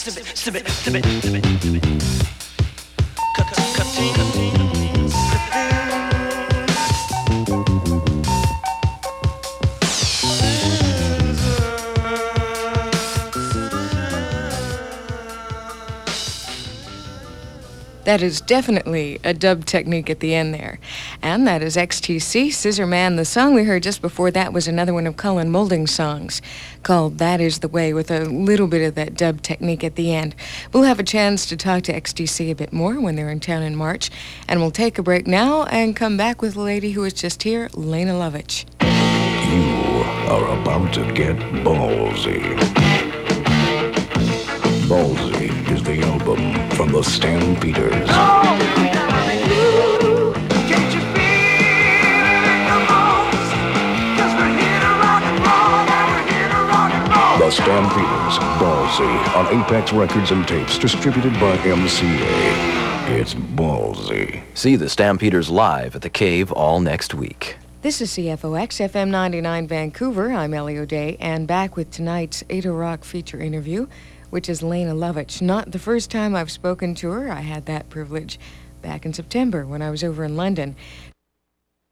That is definitely a dub technique at the end there. And that is XTC, Scissor Man. The song we heard just before that was another one of Colin Moulding's songs called That Is the Way, with a little bit of that dub technique at the end. We'll have a chance to talk to XTC a bit more when they're in town in March. And we'll take a break now and come back with a lady who was just here, Lena Lovitch. You are about to get ballsy. Ballsy is the album from the Stampeders. The Stampeders, Ballsy, on Apex Records and Tapes, distributed by MCA. It's ballsy. See the Stampeders live at the Cave all next week. This is CFOX FM 99 Vancouver. I'm Ellie O'Day, and back with tonight's Ada Rock feature interview, which is Lena Lovitch. Not the first time I've spoken to her. I had that privilege back in September when I was over in London.